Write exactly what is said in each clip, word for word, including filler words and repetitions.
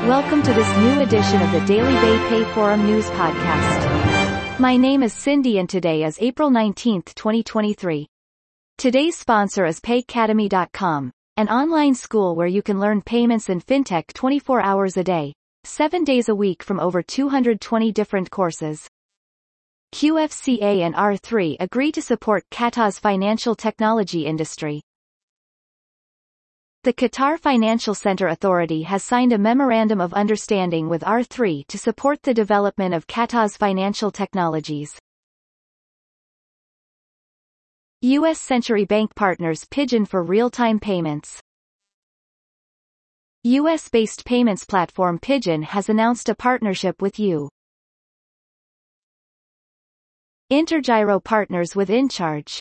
Welcome to this new edition of the Daily Bay Pay Forum News Podcast. My name is Cindy and today is April nineteenth, twenty twenty-three. Today's sponsor is Paycademy dot com, an online school where you can learn payments and fintech twenty-four hours a day, seven days a week from over two hundred twenty different courses. Q F C A and R three agree to support Qatar's financial technology industry. The Qatar Financial Center Authority has signed a Memorandum of Understanding with R three to support the development of Qatar's financial technologies. U S Century Bank partners Pigeon for real-time payments. U S-based payments platform Pigeon has announced a partnership with U. Intergyro partners with InCharge.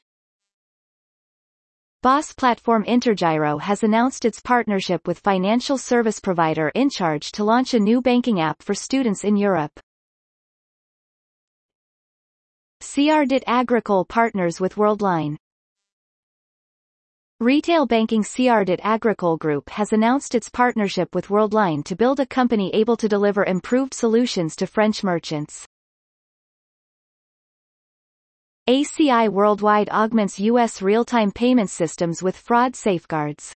Boss platform Intergyro has announced its partnership with financial service provider InCharge to launch a new banking app for students in Europe. Credit Agricole partners with Worldline. Retail banking Credit Agricole Group has announced its partnership with Worldline to build a company able to deliver improved solutions to French merchants. A C I Worldwide augments U S real-time payment systems with fraud safeguards.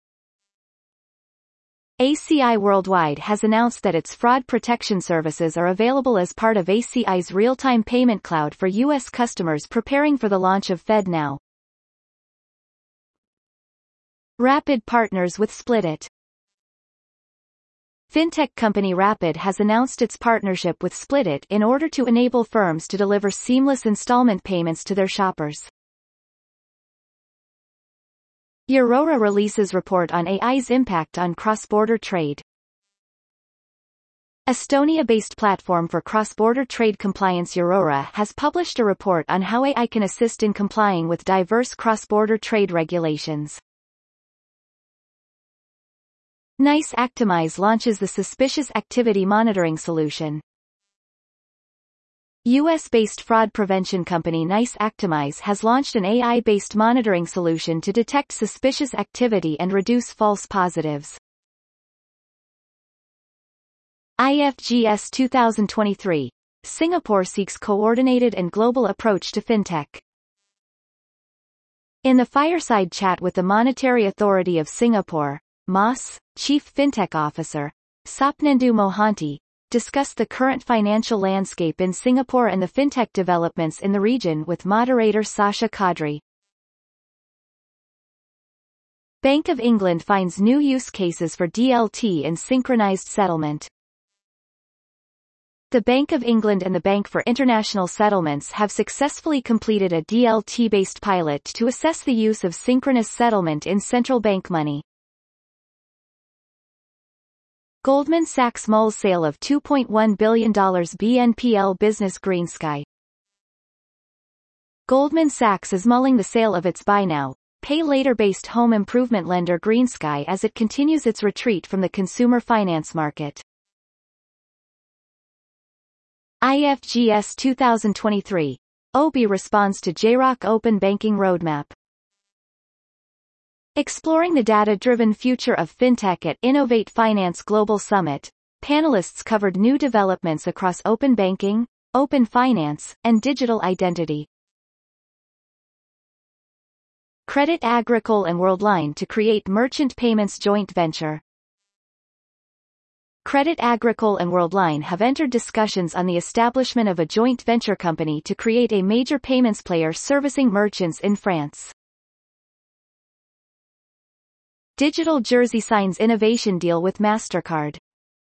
A C I Worldwide has announced that its fraud protection services are available as part of A C I's real-time payment cloud for U S customers preparing for the launch of FedNow. Rapid partners with Splitit. Fintech company Rapid has announced its partnership with Splitit in order to enable firms to deliver seamless installment payments to their shoppers. Aurora releases report on A I's impact on cross-border trade. Estonia-based platform for cross-border trade compliance Aurora has published a report on how A I can assist in complying with diverse cross-border trade regulations. NICE Actimize launches the Suspicious Activity Monitoring solution. U S-based fraud prevention company NICE Actimize has launched an A I-based monitoring solution to detect suspicious activity and reduce false positives. I F G S twenty twenty-three. Singapore seeks coordinated and global approach to fintech. In the fireside chat with the Monetary Authority of Singapore, M A S, Chief Fintech Officer, Sapnendu Mohanty, discussed the current financial landscape in Singapore and the fintech developments in the region with moderator Sasha Kadri. Bank of England finds new use cases for D L T in synchronized settlement. The Bank of England and the Bank for International Settlements have successfully completed a D L T-based pilot to assess the use of synchronous settlement in central bank money. Goldman Sachs mulls sale of two point one billion dollars B N P L business GreenSky. Goldman Sachs is mulling the sale of its buy now, pay later-based home improvement lender GreenSky as it continues its retreat from the consumer finance market. I F G S twenty twenty-three. O B I responds to J ROC Open Banking Roadmap. Exploring the data-driven future of fintech at Innovate Finance Global Summit, panelists covered new developments across open banking, open finance, and digital identity. Credit Agricole and Worldline to create merchant payments joint venture. Credit Agricole and Worldline have entered discussions on the establishment of a joint venture company to create a major payments player servicing merchants in France. Digital Jersey signs innovation deal with MasterCard.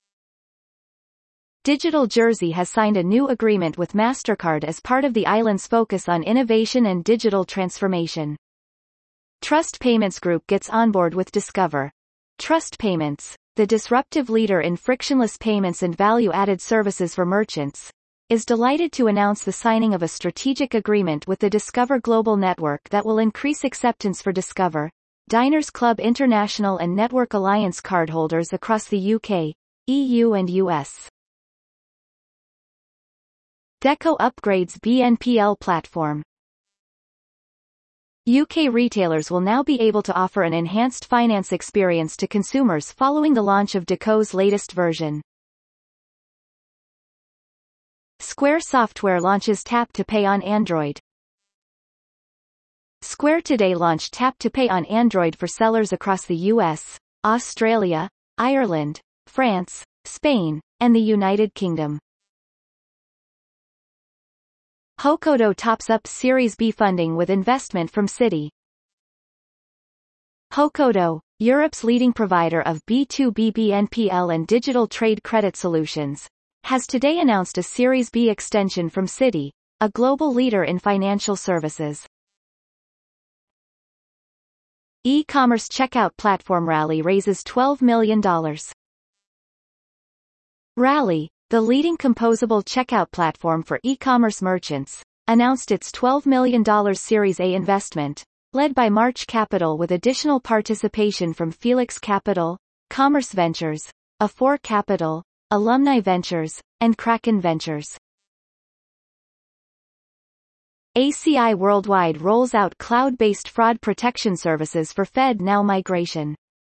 Digital Jersey has signed a new agreement with MasterCard as part of the island's focus on innovation and digital transformation. Trust Payments Group gets on board with Discover. Trust Payments, the disruptive leader in frictionless payments and value-added services for merchants, is delighted to announce the signing of a strategic agreement with the Discover Global Network that will increase acceptance for Discover, Diners Club International and Network Alliance cardholders across the U K, E U and U S. Deco upgrades B N P L platform. U K retailers will now be able to offer an enhanced finance experience to consumers following the launch of Deco's latest version. Square Software launches Tap to Pay on Android. Square today launched Tap to Pay on Android for sellers across the U S, Australia, Ireland, France, Spain, and the United Kingdom. Hokodo tops up Series B funding with investment from Citi. Hokodo, Europe's leading provider of B two B B N P L and digital trade credit solutions, has today announced a Series B extension from Citi, a global leader in financial services. E-commerce checkout platform Rally raises twelve million dollars. Rally, the leading composable checkout platform for e-commerce merchants, announced its twelve million dollars Series A investment, led by March Capital with additional participation from Felix Capital, Commerce Ventures, A four Capital, Alumni Ventures, and Kraken Ventures. A C I Worldwide rolls out cloud-based fraud protection services for FedNow migration.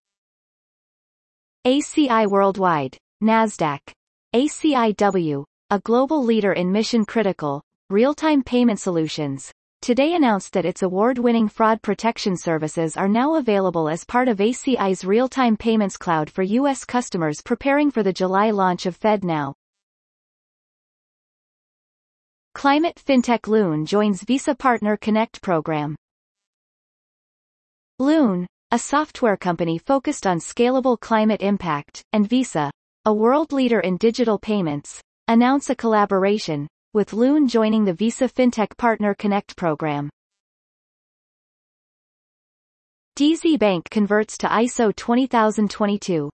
A C I Worldwide, Nasdaq. A C I W, a global leader in mission-critical, real-time payment solutions, today announced that its award-winning fraud protection services are now available as part of A C I's real-time payments cloud for U S customers preparing for the July launch of FedNow. Climate fintech Loon joins Visa Partner Connect program. Loon, a software company focused on scalable climate impact, and Visa, a world leader in digital payments, announce a collaboration, with Loon joining the Visa Fintech Partner Connect program. D Z Bank converts to I S O twenty twenty-two.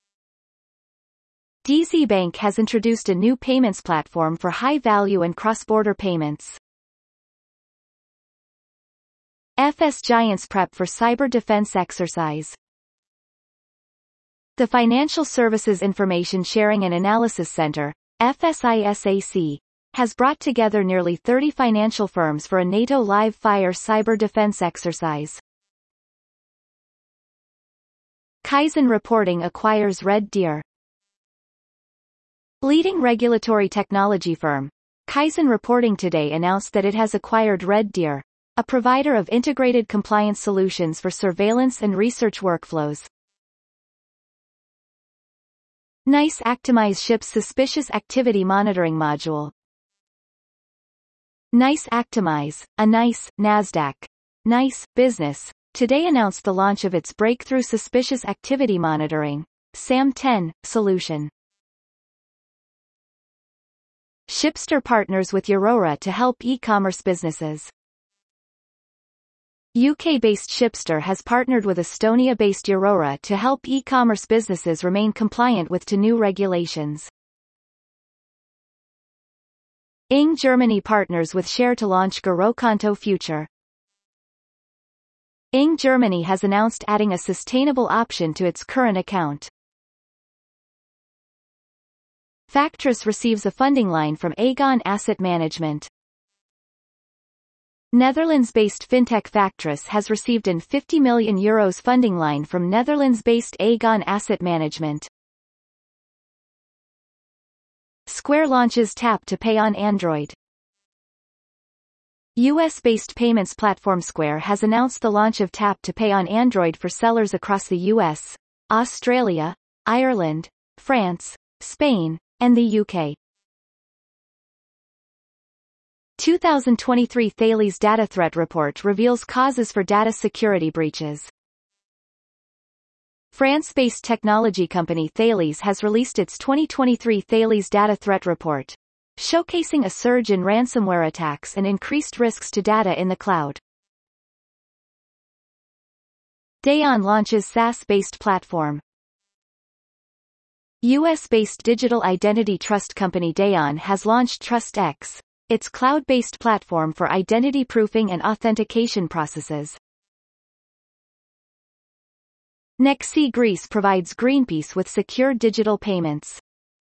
D Z Bank has introduced a new payments platform for high-value and cross-border payments. F S Giants prep for cyber defense exercise. The Financial Services Information Sharing and Analysis Center, F S I S A C, has brought together nearly thirty financial firms for a NATO live-fire cyber defense exercise. Kaizen Reporting acquires Red Deer. Leading regulatory technology firm, Kaizen Reporting today announced that it has acquired Red Deer, a provider of integrated compliance solutions for surveillance and research workflows. NICE Actimize ships suspicious activity monitoring module. NICE Actimize, a NICE, Nasdaq, NICE, business, today announced the launch of its breakthrough suspicious activity monitoring, S A M ten, solution. Shipster partners with Aurora to help e-commerce businesses. U K-based Shipster has partnered with Estonia-based Aurora to help e-commerce businesses remain compliant with to new regulations. Ing Germany partners with Share to launch Girokonto Future. Ing Germany has announced adding a sustainable option to its current account. Factress receives a funding line from Aegon Asset Management. Netherlands-based fintech Factress has received an fifty million euros funding line from Netherlands-based Aegon Asset Management. Square launches Tap to Pay on Android. U S-based payments platform Square has announced the launch of Tap to Pay on Android for sellers across the U S, Australia, Ireland, France, Spain, and the U K. two thousand twenty-three Thales Data Threat Report reveals causes for data security breaches. France-based technology company Thales has released its twenty twenty-three Thales Data Threat Report, showcasing a surge in ransomware attacks and increased risks to data in the cloud. Dayon launches SaaS-based platform. U S-based digital identity trust company Dayon has launched TrustX, its cloud-based platform for identity proofing and authentication processes. Nexi Greece provides Greenpeace with secure digital payments.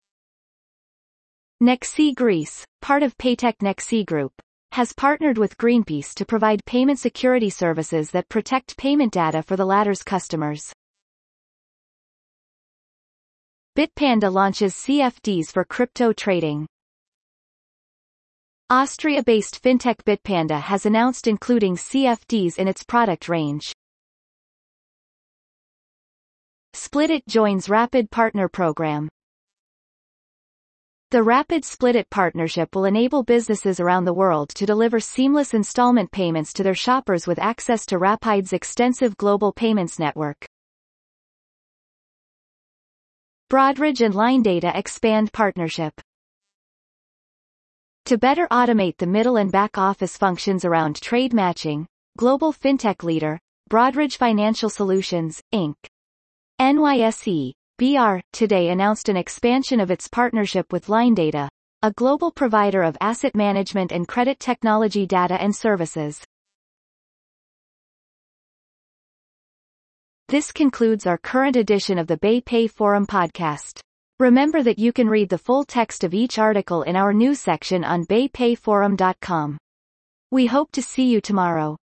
Nexi Greece, part of Paytech Nexi Group, has partnered with Greenpeace to provide payment security services that protect payment data for the latter's customers. Bitpanda launches C F Ds for crypto trading. Austria-based fintech Bitpanda has announced including C F Ds in its product range. Splitit joins Rapid Partner Program. The Rapid Splitit partnership will enable businesses around the world to deliver seamless installment payments to their shoppers with access to Rapid's extensive global payments network. Broadridge and LineData expand partnership. To better automate the middle and back office functions around trade matching, global fintech leader, Broadridge Financial Solutions, Incorporated. N Y S E, B R, today announced an expansion of its partnership with LineData, a global provider of asset management and credit technology data and services. This concludes our current edition of the BayPay Forum podcast. Remember that you can read the full text of each article in our news section on bay pay forum dot com. We hope to see you tomorrow.